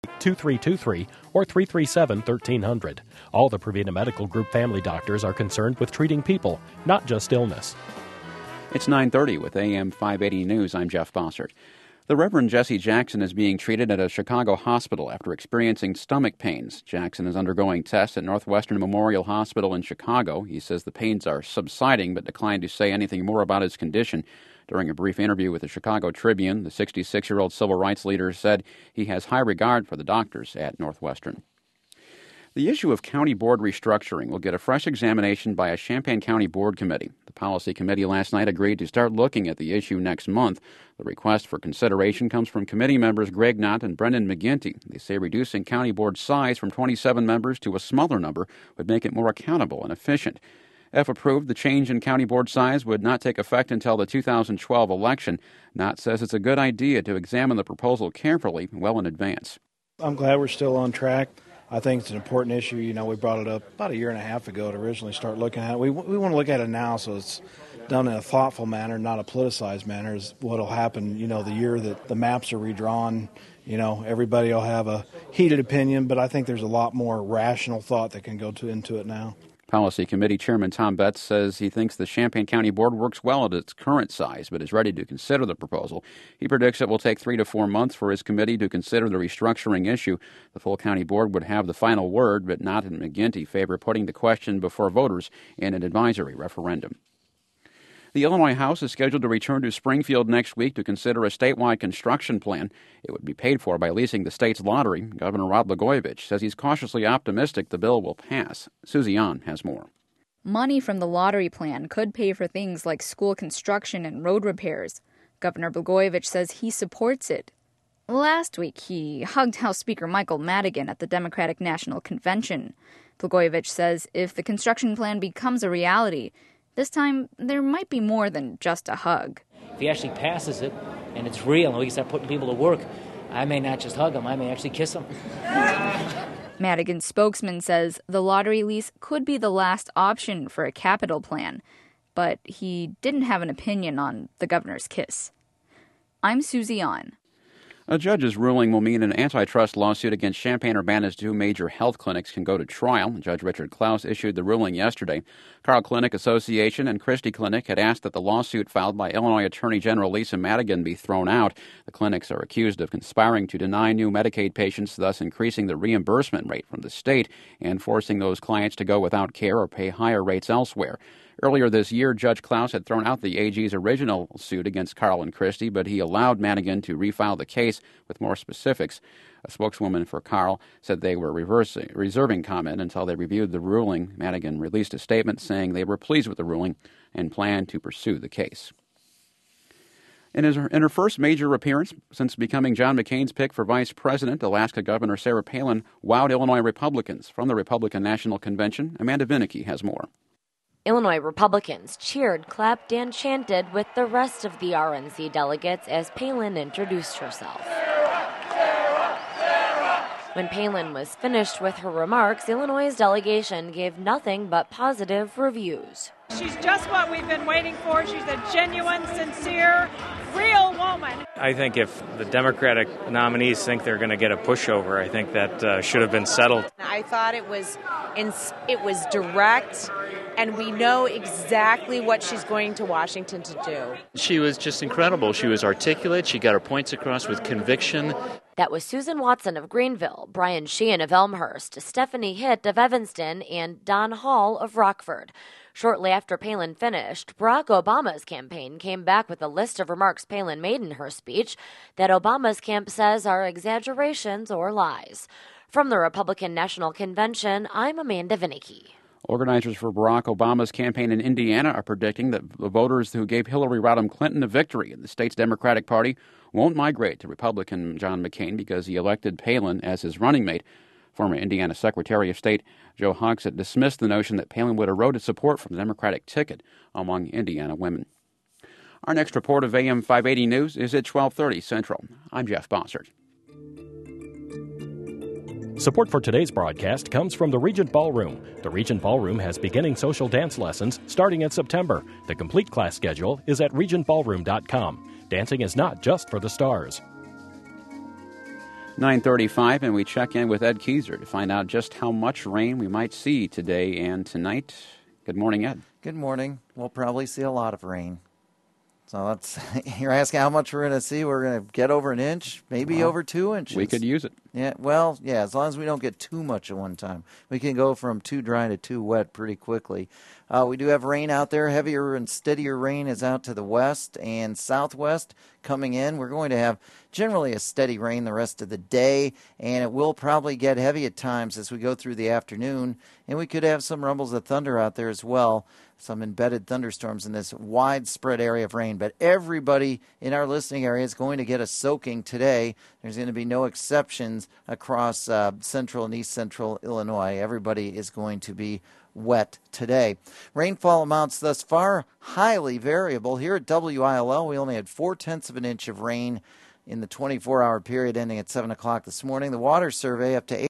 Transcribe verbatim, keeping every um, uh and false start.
two three two three or three three seven, one three zero zero. All the Previta Medical Group family doctors are concerned with treating people, not just illness. It's nine thirty with A M five eighty News. I'm Jeff Bossert. The Reverend Jesse Jackson is being treated at a Chicago hospital after experiencing stomach pains. Jackson is undergoing tests at Northwestern Memorial Hospital in Chicago. He says the pains are subsiding but declined to say anything more about his condition. During a brief interview with the Chicago Tribune, the sixty-six-year-old civil rights leader said he has high regard for the doctors at Northwestern. The issue of county board restructuring will get a fresh examination by a Champaign County Board Committee. The Policy Committee last night agreed to start looking at the issue next month. The request for consideration comes from committee members Greg Knott and Brendan McGinty. They say reducing county board size from twenty-seven members to a smaller number would make it more accountable and efficient. If approved, the change in county board size would not take effect until the two thousand twelve election. Knott says it's a good idea to examine the proposal carefully well in advance. I'm glad we're still on track. I think it's an important issue. You know, we brought it up about a year and a half ago to originally start looking at it. We, we want to look at it now so it's done in a thoughtful manner, not a politicized manner, is what will happen, you know, the year that the maps are redrawn. You know, everybody will have a heated opinion, but I think there's a lot more rational thought that can go to, into it now. Policy Committee Chairman Tom Betts says he thinks the Champaign County Board works well at its current size, but is ready to consider the proposal. He predicts it will take three to four months for his committee to consider the restructuring issue. The full county board would have the final word, but Knott and McGinty favor putting the question before voters in an advisory referendum. The Illinois House is scheduled to return to Springfield next week to consider a statewide construction plan. It would be paid for by leasing the state's lottery. Governor Rod Blagojevich says he's cautiously optimistic the bill will pass. Susie An has more. Money from the lottery plan could pay for things like school construction and road repairs. Governor Blagojevich says he supports it. Last week, he hugged House Speaker Michael Madigan at the Democratic National Convention. Blagojevich says if the construction plan becomes a reality, this time, there might be more than just a hug. If he actually passes it, and it's real, and we can start putting people to work, I may not just hug him, I may actually kiss him. Madigan's spokesman says the lottery lease could be the last option for a capital plan, but he didn't have an opinion on the governor's kiss. I'm Susie An. A judge's ruling will mean an antitrust lawsuit against Champaign-Urbana's two major health clinics can go to trial. Judge Richard Klaus issued the ruling yesterday. Carle Clinic Association and Christie Clinic had asked that the lawsuit filed by Illinois Attorney General Lisa Madigan be thrown out. The clinics are accused of conspiring to deny new Medicaid patients, thus increasing the reimbursement rate from the state and forcing those clients to go without care or pay higher rates elsewhere. Earlier this year, Judge Klaus had thrown out the A G's original suit against Carle and Christie, but he allowed Madigan to refile the case with more specifics. A spokeswoman for Carle said they were reversing, reserving comment until they reviewed the ruling. Madigan released a statement saying they were pleased with the ruling and planned to pursue the case. In, his, in her first major appearance since becoming John McCain's pick for vice president, Alaska Governor Sarah Palin wowed Illinois Republicans. From the Republican National Convention, Amanda Vinicky has more. Illinois Republicans cheered, clapped, and chanted with the rest of the R N C delegates as Palin introduced herself. When Palin was finished with her remarks, Illinois' delegation gave nothing but positive reviews. She's just what we've been waiting for. She's a genuine, sincere, real woman. I think if the Democratic nominees think they're going to get a pushover, I think that uh, should have been settled. I thought it was in, it was direct, and we know exactly what she's going to Washington to do. She was just incredible. She was articulate. She got her points across with conviction. That was Susan Watson of Greenville, Brian Sheehan of Elmhurst, Stephanie Hitt of Evanston, and Don Hall of Rockford. Shortly after Palin finished, Barack Obama's campaign came back with a list of remarks Palin made in her speech that Obama's camp says are exaggerations or lies. From the Republican National Convention, I'm Amanda Vinicky. Organizers for Barack Obama's campaign in Indiana are predicting that the voters who gave Hillary Rodham Clinton a victory in the state's Democratic Party won't migrate to Republican John McCain because he elected Palin as his running mate. Former Indiana Secretary of State Joe Hogsett dismissed the notion that Palin would erode support from the Democratic ticket among Indiana women. Our next report of A M five eighty News is at twelve thirty Central. I'm Jeff Bossert. Support for today's broadcast comes from the Regent Ballroom. The Regent Ballroom has beginning social dance lessons starting in September. The complete class schedule is at regent ballroom dot com. Dancing is not just for the stars. nine thirty-five, and we check in with Ed Keyser to find out just how much rain we might see today and tonight. Good morning, Ed. Good morning. We'll probably see a lot of rain. So that's, you're asking how much we're going to see. We're going to get over an inch, maybe well, over two inches. We could use it. Yeah, well, yeah, as long as we don't get too much at one time. We can go from too dry to too wet pretty quickly. Uh, we do have rain out there. Heavier and steadier rain is out to the west and southwest coming in. We're going to have generally a steady rain the rest of the day, and it will probably get heavy at times as we go through the afternoon. And we could have some rumbles of thunder out there as well, some embedded thunderstorms in this widespread area of rain. But everybody in our listening area is going to get a soaking today. There's going to be no exceptions across uh, central and east central Illinois. Everybody is going to be wet today. Rainfall amounts thus far highly variable. Here at W I L L, we only had four-tenths of an inch of rain in the twenty-four hour period ending at seven o'clock this morning. The water survey up to eight